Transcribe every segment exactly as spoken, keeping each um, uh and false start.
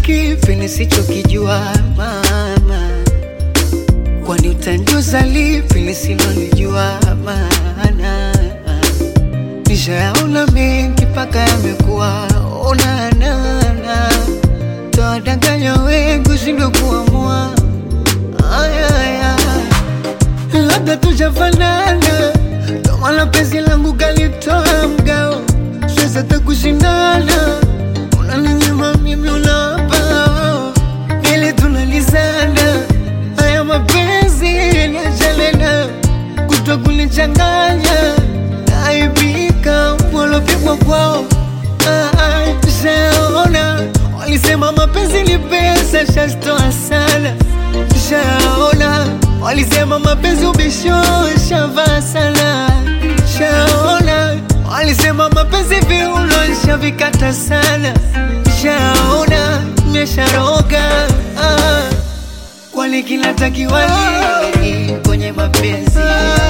kipi nisichokijua mama? Kwani utanjuza lipi nisilolijua maana? Nishayaona mengi mpaka yamekuwa onanana, tawadanganya wengi ushindwe kuamua. Ayaya, labda tujafanana, kama la penzi langu kalitoa mgao, siweza takushindana. Unaninyima mimi unapa, ili tunalizana. Haya mapenzi niajalena, kutwa kunichanganya, naibika walopigwa kwao. Shaona walisema mapenzi ni pesa, shazitoa sana. Shaona walisema mapenzi ubisho, shavaa sana. Shaona walisema mapenzi viuno, shavikata sana. Shaona nimesharoga, ah. Kwani kinatakiwa nini kwenye mapenzi?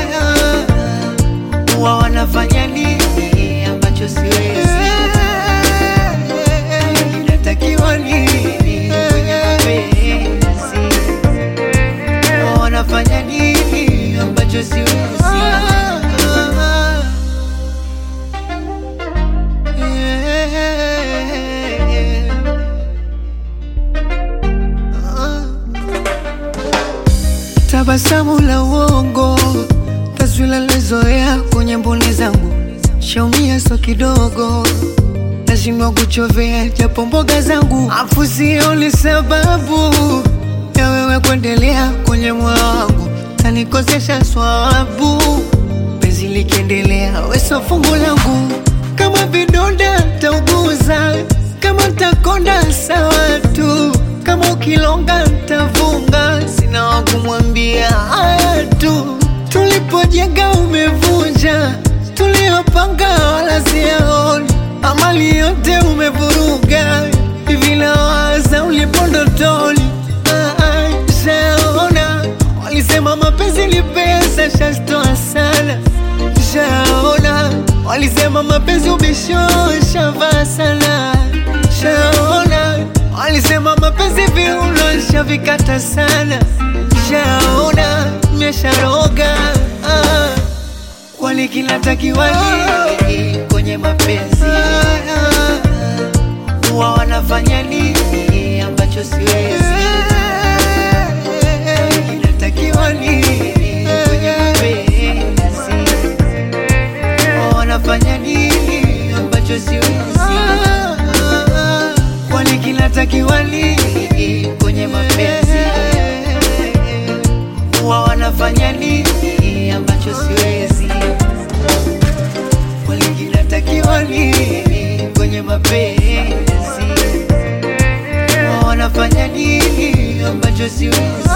Huwa wanafanya nini ambacho siwezi? Kinatakiwa nini kwenye mapenzi? Huwa wanafanya nini ambacho siwezi? Tabasamu la uongo, taswira lizoea kwenye mboni zangu, shaumia so kidogo, nashindwa kuchovea japo mboga zangu. Afu sioni sababu ya wewe kuendelea kwenye moyo wangu, tanikosesha swabu. Penzi likiendelea weso fungu langu, kama vidonda tauguza, kama takonda sawa tu, kama ukilonga ntavunga. Sina wakumwambia haya tu, tulipojenga umevunja, tuliopanga wala siyaoni, amali yote umevuruga. Hivi nawaza ulipondotoni. Shaona walisema mapenzi ni pesa, shazitoa sana. Shaona walisema mapenzi ubisho, shavaa sana. Shaona walisema mapenzi viuno, shavikata sana. Shaona nimesharoga, ah. Kwani kinatakiwa nini kwenye mapenzi? Huwa wanafanya nini ambacho siwezi? Kinatakiwa nini kwenye mapenzi? Huwa wanafanya nini ambacho siwezi? Kwani kinatakiwa nini kwenye mapenzi? Huwa wanafanya nini ambacho siwezi? Kwani kinatakiwa nini kwenye mapenzi? Huwa wanafanya nini ambacho siwezi?